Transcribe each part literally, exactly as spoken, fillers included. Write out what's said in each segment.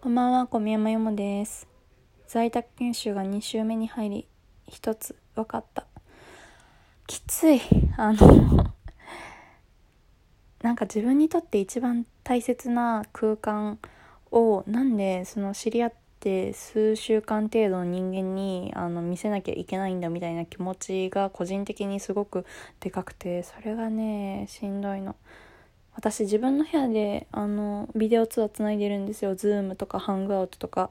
こんばんは、小宮山よもです。在宅研修がに週目に入り、一つ分かった。きつい。あのなんか自分にとって一番大切な空間をなんでその知り合って数週間程度の人間にあの見せなきゃいけないんだみたいな気持ちが個人的にすごくでかくて、それがねしんどいの。私自分の部屋であのビデオ通話つないでるんですよ。ズームとかハングアウトとか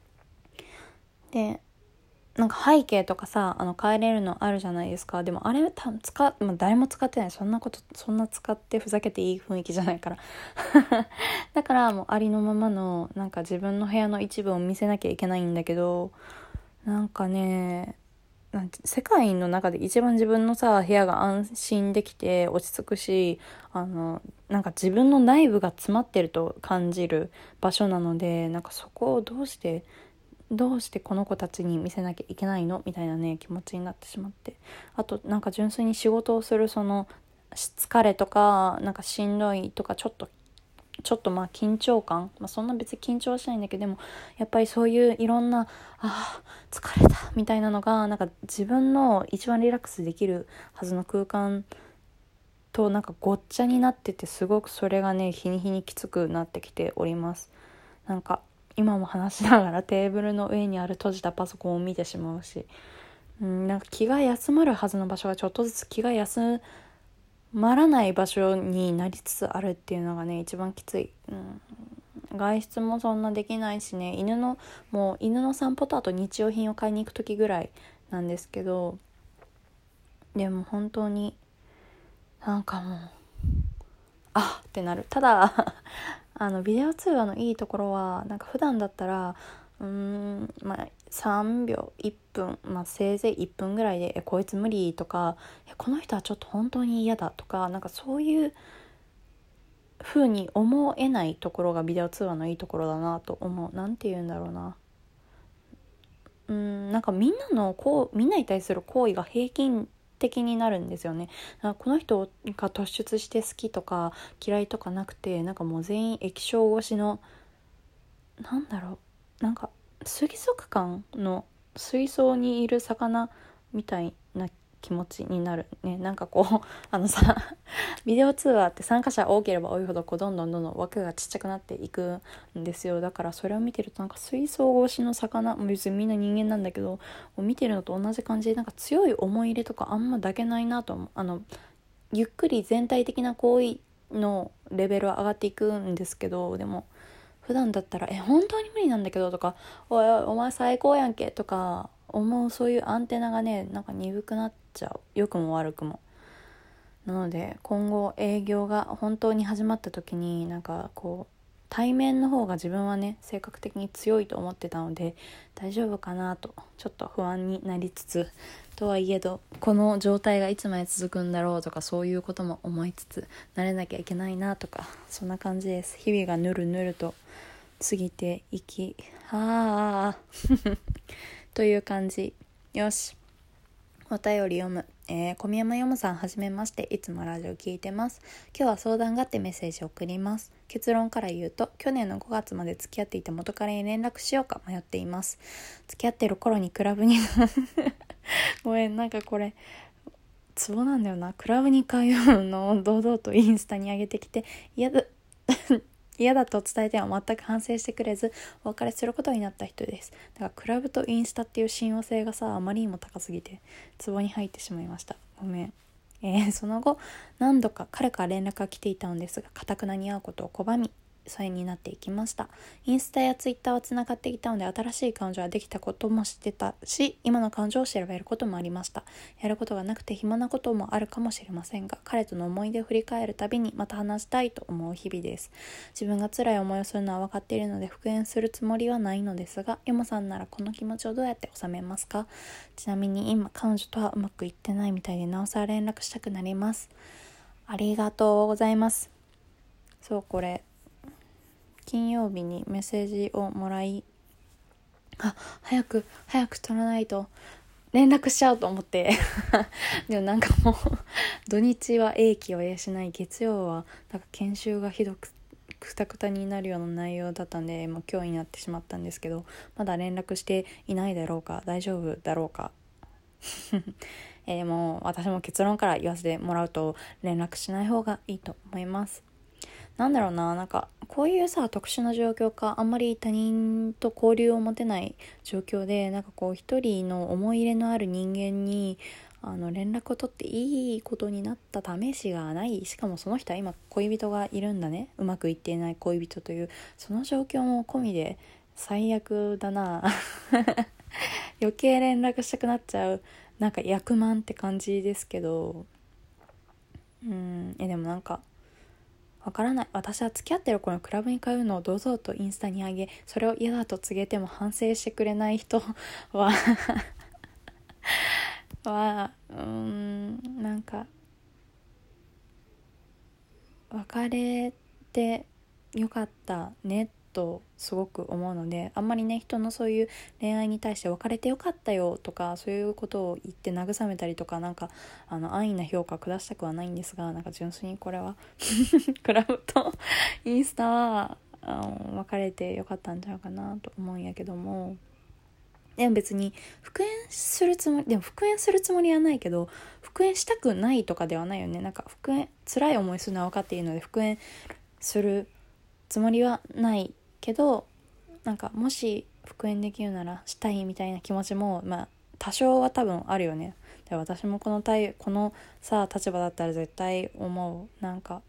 で、なんか背景とかさあの変えれるのあるじゃないですか。でもあれ多分使、まあ、誰も使ってない。そんなことそんな使ってふざけていい雰囲気じゃないからだからもうありのままのなんか自分の部屋の一部を見せなきゃいけないんだけど、なんかねなんて世界の中で一番自分のさ部屋が安心できて落ち着くし、あのなんか自分の内部が詰まってると感じる場所なので、なんかそこをどうしてどうしてこの子たちに見せなきゃいけないのみたいなね気持ちになってしまって、あとなんか純粋に仕事をするその疲れとかなんかしんどいとかちょっとちょっとまあ緊張感、まあ、そんな別に緊張はしないんだけど、でもやっぱりそういういろんなあー疲れたみたいなのがなんか自分の一番リラックスできるはずの空間となんかごっちゃになってて、すごくそれがね日に日にきつくなってきております。なんか今も話しながらテーブルの上にある閉じたパソコンを見てしまうし、うん、なんか気が休まるはずの場所がちょっとずつ気が休まらない場所になりつつあるっていうのがね一番きつい、うん、外出もそんなできないしね、犬のもう犬の散歩とあと日用品を買いに行く時ぐらいなんですけど、でも本当になんかもうあってなる。ただあのビデオ通話のいいところはなんか普段だったらうーんまあさんびょういっぷん、まあ、せいぜいいっぷんぐらいでえこいつ無理とかえこの人はちょっと本当に嫌だとか、なんかそういう風に思えないところがビデオ通話のいいところだなと思う。なんて言うんだろうな、うーんなんかみんなのこうみんなに対する行為が平均的になるんですよね。この人が突出して好きとか嫌いとかなくて、なんかもう全員液晶越しのなんだろうなんか水族館の水槽にいる魚みたいな気持ちになるね。なんかこうあのさビデオ通話って参加者多ければ多いほどこうどんどんどんどん枠がちっちゃくなっていくんですよ。だからそれを見てるとなんか水槽越しの魚、別にみんな人間なんだけど見てるのと同じ感じで、なんか強い思い入れとかあんま抱けないなと思う。あのゆっくり全体的な行為のレベルは上がっていくんですけど、でも普段だったらえ本当に無理なんだけどとかおいおいお前最高やんけとか思う、そういうアンテナがねなんか鈍くなっちゃう、良くも悪くも。なので今後営業が本当に始まった時になんかこう対面の方が自分はね性格的に強いと思ってたので大丈夫かなとちょっと不安になりつつ、とはいえどこの状態がいつまで続くんだろうとかそういうことも思いつつ慣れなきゃいけないなとか、そんな感じです。日々がぬるぬると過ぎていきはあという感じ。よし、お便り読む。えー、小宮山よもさんはじめまして、いつもラジオ聞いてます。今日は相談があってメッセージを送ります。結論から言うと、去年のごがつまで付き合っていた元彼に連絡しようか迷っています。付き合ってる頃にクラブにごめん、なんかこれツボなんだよな。クラブに通うのを堂々とインスタに上げてきて嫌だ嫌だと伝えては全く反省してくれずお別れすることになった人です。だからクラブとインスタっていう親和性がさあまりにも高すぎてツボに入ってしまいました。ごめん。えー、その後何度か彼から連絡が来ていたのですが固くなに会うことを拒み疎遠になっていきました。インスタやツイッターはつながっていたので新しい彼女はできたことも知ってたし今の彼女を調べることもありました。やることがなくて暇なこともあるかもしれませんが彼との思い出を振り返るたびにまた話したいと思う日々です。自分が辛い思いをするのは分かっているので復縁するつもりはないのですが、ヨモさんならこの気持ちをどうやって収めますか？ちなみに今彼女とはうまくいってないみたいでなおさら連絡したくなります。ありがとうございます。そう、これ金曜日にメッセージをもらい、あ、早く早く取らないと連絡しちゃうと思ってでもなんかもう土日は英気を養い月曜はなんか研修がひどくくたくたになるような内容だったんで、もう今日になってしまったんですけど、まだ連絡していないだろうか、大丈夫だろうかえー、もう私も結論から言わせてもらうと、連絡しない方がいいと思います。なんだろうな、なんかこういうさ特殊な状況か、あんまり他人と交流を持てない状況で、なんかこう一人の思い入れのある人間にあの連絡を取っていいことになった試しがない。しかもその人は今恋人がいるんだね、うまくいっていない恋人という、その状況も込みで最悪だな余計連絡したくなっちゃう、なんか役満って感じですけど、うんえでもなんかわからない。私は付き合ってる子のクラブに通うのを堂々とインスタに上げ、それを嫌だと告げても反省してくれない人ははうーんなんか別れてよかったねとすごく思うので、あんまりね人のそういう恋愛に対して別れてよかったよとかそういうことを言って慰めたりとか、なんかあの安易な評価を下したくはないんですが、なんか純粋にこれはクラブとインスタはあの別れてよかったんちゃうかなと思うんやけども、でも別に復縁するつもりでも復縁するつもりはないけど、復縁したくないとかではないよね。なんか復縁辛い思いするのは分かっているので復縁するつもりはないけど、なんかもし復縁できるならしたいみたいな気持ちもまあ多少は多分あるよね。で私もこの対このさ立場だったら絶対思う。なんか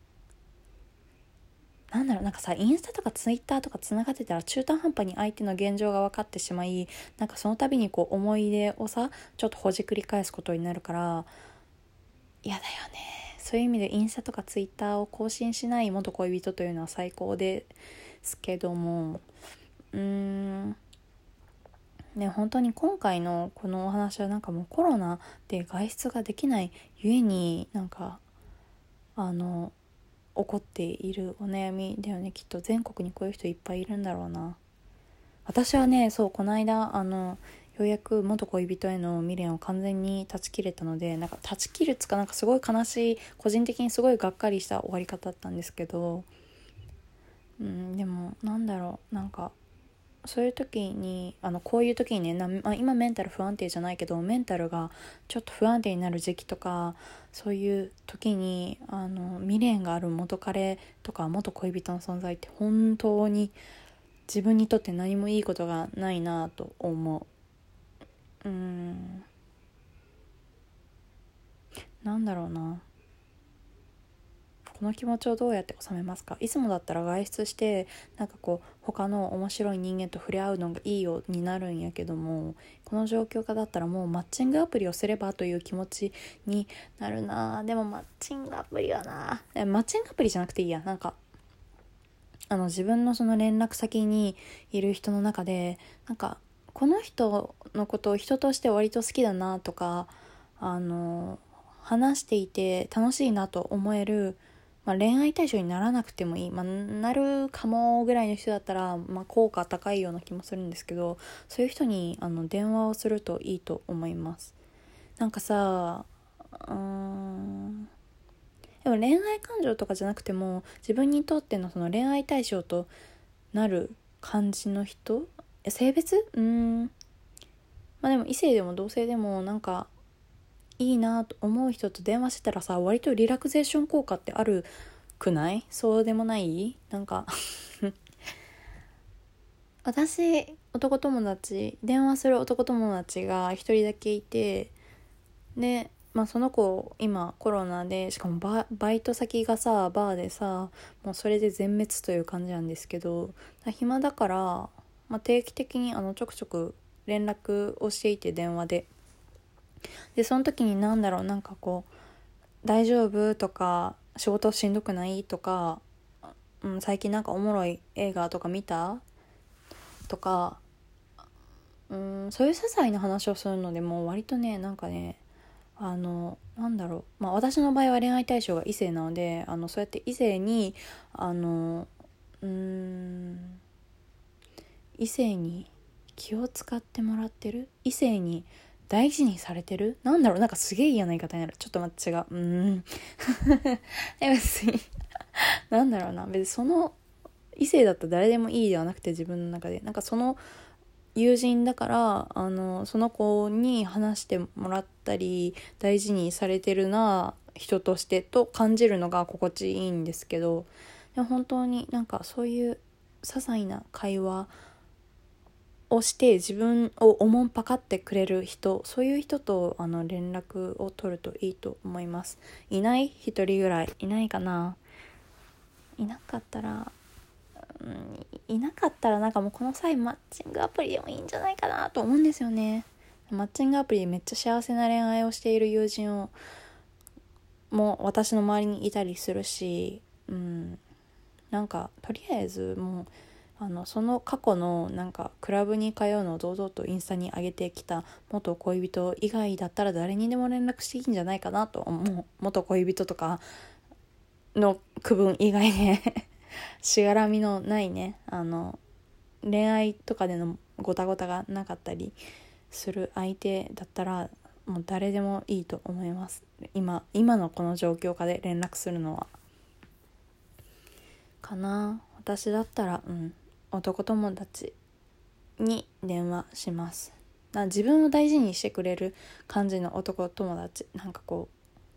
なんだろう、なんかさインスタとかツイッターとかつながってたら中途半端に相手の現状が分かってしまい、なんかその度にこう思い出をさちょっとほじくり返すことになるから嫌だよね。そういう意味でインスタとかツイッターを更新しない元恋人というのは最高ですけども、うーんね、本当に今回のこのお話はなんかもうコロナで外出ができないゆえになんかあの起こっているお悩みだよね。きっと全国にこういう人いっぱいいるんだろうな。私はねそうこの間あのようやく元恋人への未練を完全に断ち切れたので、なんか断ち切るつかなんかすごい悲しい、個人的にすごいがっかりした終わり方だったんですけど、うんでもなんだろう、なんかそういう時にあのこういう時にねな、まあ、今メンタル不安定じゃないけどメンタルがちょっと不安定になる時期とか、そういう時にあの未練がある元彼とか元恋人の存在って本当に自分にとって何もいいことがないなと思う。うーんなんだろうな、この気持ちをどうやって収めますか。いつもだったら外出してなんかこう他の面白い人間と触れ合うのがいいよになるんやけども、この状況下だったらもうマッチングアプリをすればという気持ちになるな。でもマッチングアプリはな、マッチングアプリじゃなくていいや。なんかあの自分のその連絡先にいる人の中でなんかこの人のことを人として割と好きだなとか、あの話していて楽しいなと思える、まあ、恋愛対象にならなくてもいい、まあ、なるかもぐらいの人だったら、まあ、効果高いような気もするんですけど、そういう人にあの電話をするといいと思います。なんかさうーんでも恋愛感情とかじゃなくても自分にとってのその恋愛対象となる感じの人、性別うーんまあでも異性でも同性でもなんかいいなと思う人と電話してたらさ、割とリラクゼーション効果ってあるくない？そうでもない？なんか私男友達電話する男友達が一人だけいて、でまあその子今コロナでしかも バ, バイト先がさバーでさもうそれで全滅という感じなんですけど、暇だから、まあ、定期的にあのちょくちょく連絡をしていて電話ででその時になんだろうなんかこう大丈夫とか仕事しんどくないとか、うん、最近なんかおもろい映画とか見たとか、うん、そういう些細な話をするのでもう割とねなんかねあのなんだろう、まあ私の場合は恋愛対象が異性なので、あのそうやって異性にあのうーん異性に気を使ってもらってる、異性に大事にされてる、なんだろうなんかすげえ嫌な言い方になる。ちょっと待って違ううーんえ別になんだろうな別にその異性だったら誰でもいいではなくて、自分の中でなんかその友人だからあのその子に話してもらったり大事にされてるな人としてと感じるのが心地いいんですけど、でも本当になんかそういう些細な会話をして自分をおもんぱかってくれる人、そういう人とあの連絡を取るといいと思います。いない？一人ぐらいいないかな。いなかったらうん、いなかったらなんかもうこの際マッチングアプリでもいいんじゃないかなと思うんですよね。マッチングアプリでめっちゃ幸せな恋愛をしている友人をもう私の周りにいたりするし、うん、なんかとりあえずもうあのその過去のなんかクラブに通うのを堂々とインスタに上げてきた元恋人以外だったら誰にでも連絡していいんじゃないかなと思う。元恋人とかの区分以外でしがらみのないね、あの恋愛とかでのごたごたがなかったりする相手だったらもう誰でもいいと思います。今今のこの状況下で連絡するのはかな。私だったらうん男友達に電話します。な自分を大事にしてくれる感じの男友達、なんかこ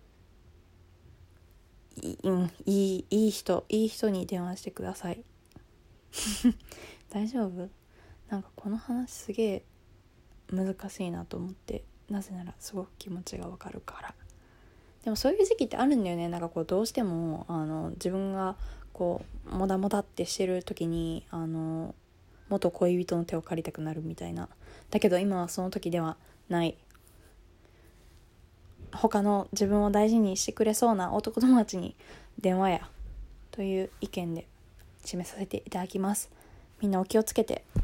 うい,、うん、いいいい人いい人に電話してください大丈夫？なんかこの話すげえ難しいなと思って、なぜならすごく気持ちがわかるから。でもそういう時期ってあるんだよね。なんかこうどうしてもあの自分がこうモダモダってしてる時にあの元恋人の手を借りたくなるみたいな。だけど今はその時ではない。他の自分を大事にしてくれそうな男友達に電話やという意見で締めさせていただきます。みんなお気をつけて。